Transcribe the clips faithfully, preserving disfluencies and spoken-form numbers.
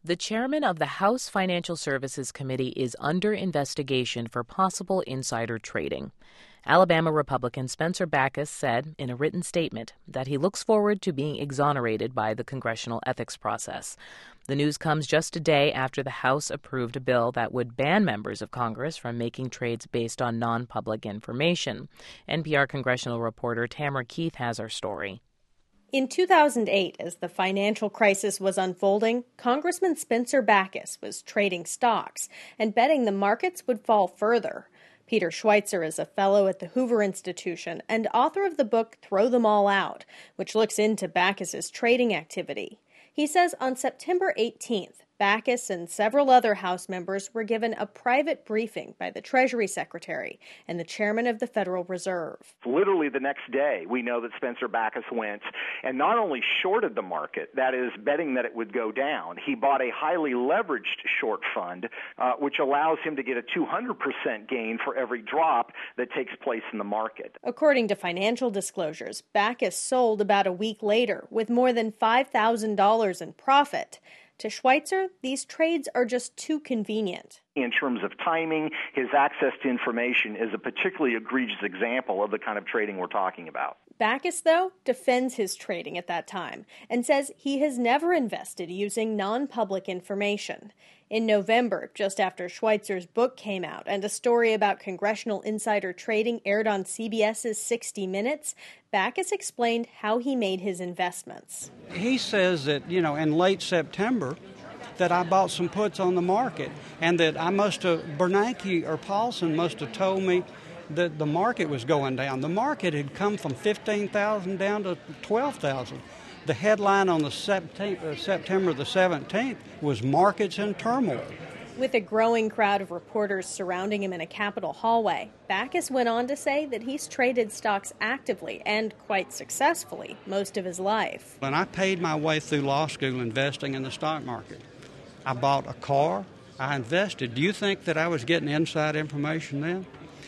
The chairman of the House Financial Services Committee is under investigation for possible insider trading. Alabama Republican Spencer Bachus said in a written statement that he looks forward to being exonerated by the congressional ethics process. The news comes just a day after the House approved a bill that would ban members of Congress from making trades based on non-public information. N P R congressional reporter Tamara Keith has our story. In two thousand eight, as the financial crisis was unfolding, Congressman Spencer Bachus was trading stocks and betting the markets would fall further. Peter Schweitzer is a fellow at the Hoover Institution and author of the book Throw Them All Out, which looks into Bachus's trading activity. He says on September eighteenth, Bachus and several other House members were given a private briefing by the Treasury Secretary and the chairman of the Federal Reserve. Literally the next day, we know that Spencer Bachus went and not only shorted the market, that is, betting that it would go down, he bought a highly leveraged short fund, uh, which allows him to get a two hundred percent gain for every drop that takes place in the market. According to financial disclosures, Bachus sold about a week later with more than five thousand dollars in profit. To Schweitzer, these trades are just too convenient. In terms of timing, his access to information is a particularly egregious example of the kind of trading we're talking about. Bachus, though, defends his trading at that time and says he has never invested using non-public information. In November, just after Schweitzer's book came out and a story about congressional insider trading aired on C B S's sixty minutes, Bachus explained how he made his investments. He says that, you know, in late September, that I bought some puts on the market and that I must have, Bernanke or Paulson must have told me that the market was going down. The market had come from fifteen thousand down to twelve thousand. The headline on the September the seventeenth was Markets in Turmoil. With a growing crowd of reporters surrounding him in a Capitol hallway, Bachus went on to say that he's traded stocks actively and quite successfully most of his life. When I paid my way through law school investing in the stock market, I bought a car, I invested. Do you think that I was getting inside information then?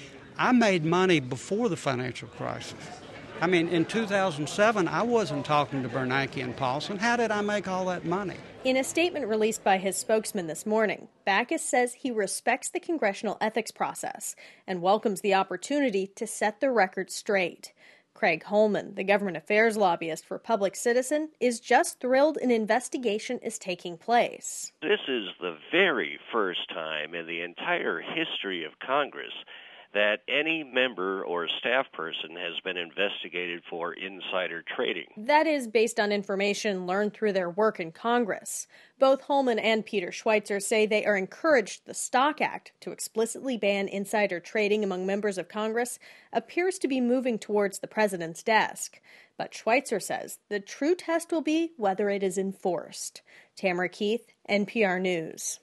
I made money before the financial crisis. I mean, in two thousand seven, I wasn't talking to Bernanke and Paulson. How did I make all that money? In a statement released by his spokesman this morning, Bachus says he respects the congressional ethics process and welcomes the opportunity to set the record straight. Craig Holman, the government affairs lobbyist for Public Citizen, is just thrilled an investigation is taking place. This is the very first time in the entire history of Congress that any member or staff person has been investigated for insider trading. That is based on information learned through their work in Congress. Both Holman and Peter Schweitzer say they are encouraged the Stock Act to explicitly ban insider trading among members of Congress appears to be moving towards the president's desk. But Schweitzer says the true test will be whether it is enforced. Tamara Keith, N P R News.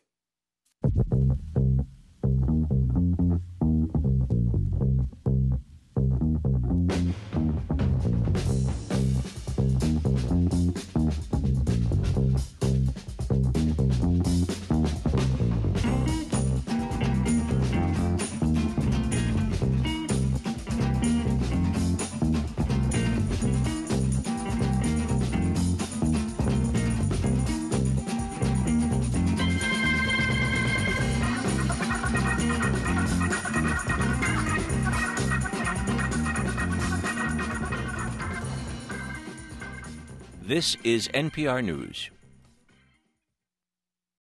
This is N P R News.